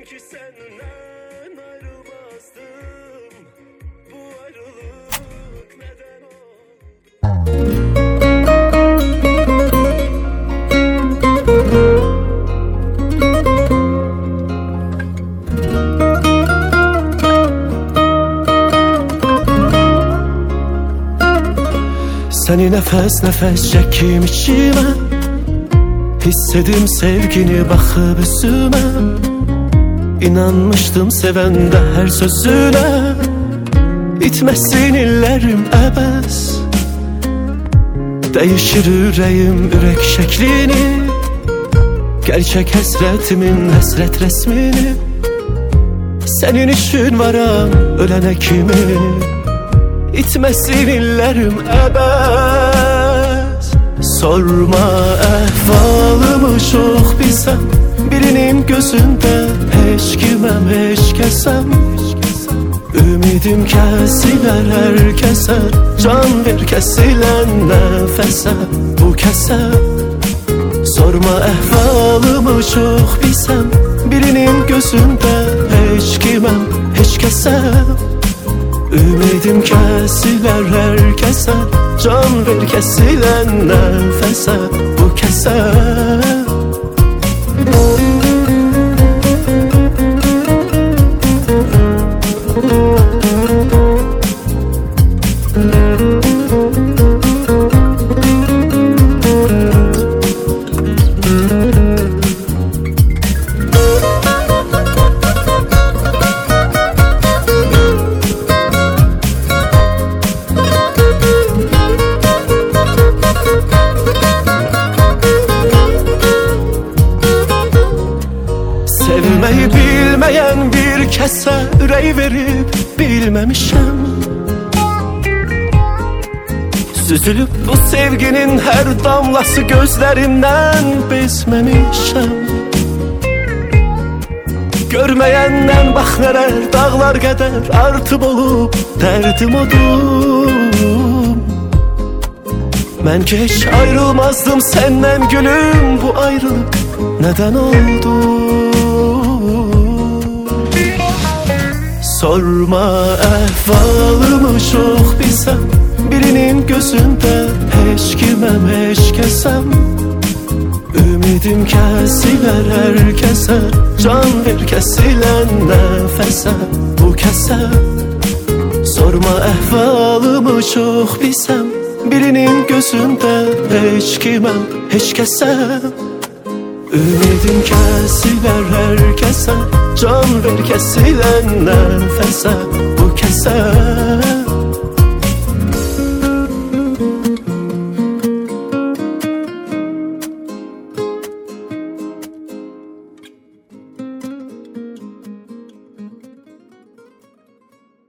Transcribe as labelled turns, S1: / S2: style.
S1: ki senden ayrılmazdım. Bu ayrılık neden oldu? Seni nefes nefes çekim içime, hissedim sevgini bakıp üstüme. İnanmıştım sevende her sözüne, itmesin illerim ebes. Değişir yüreğim ürek şeklini, gerçek hasretimin hasret resmini. Senin için varam ölene kimi, itmesin illerim ebes. Sorma ehvalımı çok bilsem, birinin gözünde hiç girmem hiç kesem. Ümidim kesiler herkese, can ver kesilen nefese bu kese. Sorma ehvalımı çok bilsem, birinin gözünde hiç girmem hiç kesem. Ümidim kesiler herkese, can ver kesilen nefese bu kese. Sevmeyi bilmeyen bir kese yüreği verip bilmemişim. Süzülüp bu sevginin her damlası gözlerimden bezmemişim. Görmeyenden bak neler dağlar kadar artıp olup derdim odum. Ben ki hiç ayrılmazdım senden gülüm, bu ayrılık neden oldu? Sorma ehvalımı çok bilsem, birinin gözünde hiç girmem hiç kesem. Ümidim kesiler herkese, can ver kesilen nefese bu kese. Sorma ehvalımı çok bilsem, birinin gözünde hiç girmem hiç kesem. Ümidim kesiler herkese, can ver kesilen nefese bu kese.